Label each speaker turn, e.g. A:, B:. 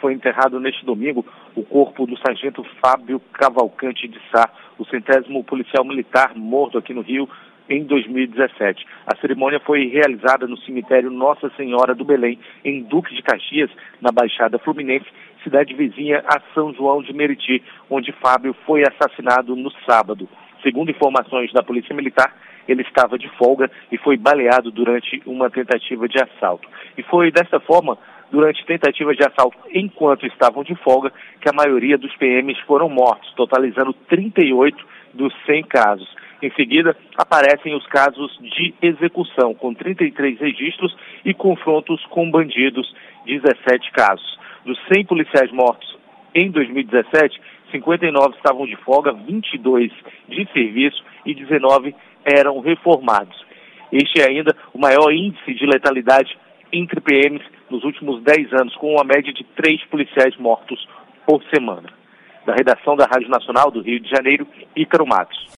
A: foi enterrado neste domingo o corpo do sargento Fábio Cavalcante de Sá, o 100º policial militar morto aqui no Rio em 2017. A cerimônia foi realizada no cemitério Nossa Senhora do Belém, em Duque de Caxias, na Baixada Fluminense, cidade vizinha a São João de Meriti, onde Fábio foi assassinado no sábado. Segundo informações da Polícia Militar, ele estava de folga e foi baleado durante uma tentativa de assalto. E foi dessa forma, durante tentativa de assalto enquanto estavam de folga, que a maioria dos PMs foram mortos, totalizando 38 dos 100 casos. Em seguida, aparecem os casos de execução, com 33 registros e confrontos com bandidos, 17 casos. Dos 100 policiais mortos em 2017, 59 estavam de folga, 22 de serviço e 19 eram reformados. Este é ainda o maior índice de letalidade entre PMs nos últimos 10 anos, com uma média de 3 policiais mortos por semana. Da redação da Rádio Nacional do Rio de Janeiro, Ícaro Matos.